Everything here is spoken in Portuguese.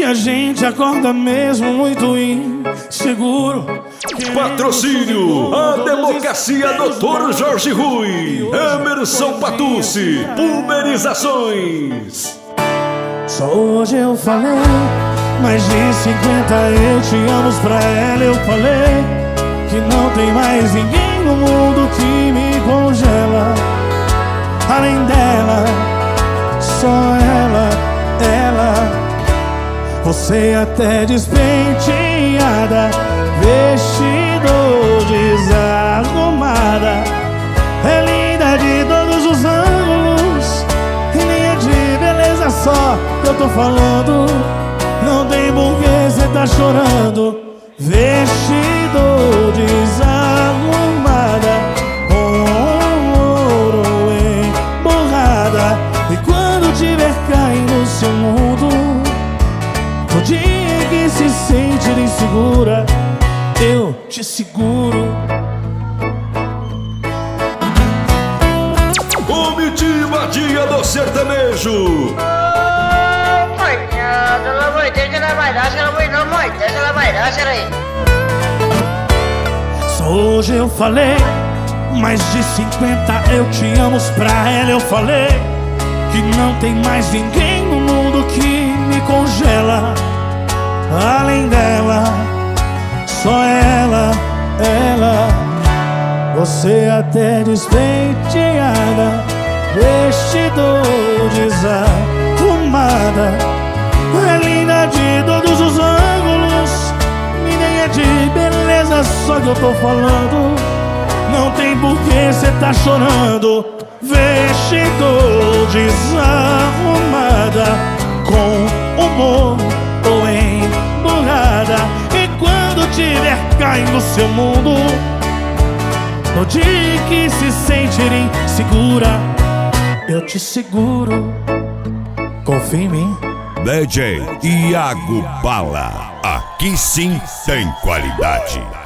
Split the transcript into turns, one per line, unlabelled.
a gente acorda mesmo muito inseguro.
Patrocínio: a Democracia Dr. Jorge Rui, Emerson Patucci, Pulverizações.
Só hoje eu falei, mais de 50 eu te amo pra ela. Eu falei que não tem mais ninguém no mundo que me congela. Além dela, só ela. Você até despenteada, vestido desarrumada, é linda de todos os ângulos, e nem é de beleza só que eu tô falando. Não tem porquê cê tá chorando. Vestido desarrumada, com ouro emborrada, e quando tiver caindo no seu mundo, no dia que se sentir insegura, eu te seguro.
Comitiva Dia do Sertanejo.
Pelo amor de Deus, ela vai dar, ela vai dar, aí.
Só hoje eu falei, mais de 50 eu te amo pra ela. Eu falei que não tem mais ninguém no mundo que me congela. Além dela, só ela. Você até despenteada, vestido desarrumada, é linda de todos os ângulos, e nem é de beleza só que eu tô falando. Não tem porquê cê tá chorando. Vestido desarrumada, com humor ou emburrada, e quando tiver caindo no seu mundo, no dia que se sentir insegura, eu te seguro. Confia em mim.
DJ Iago Bala, aqui sim tem qualidade.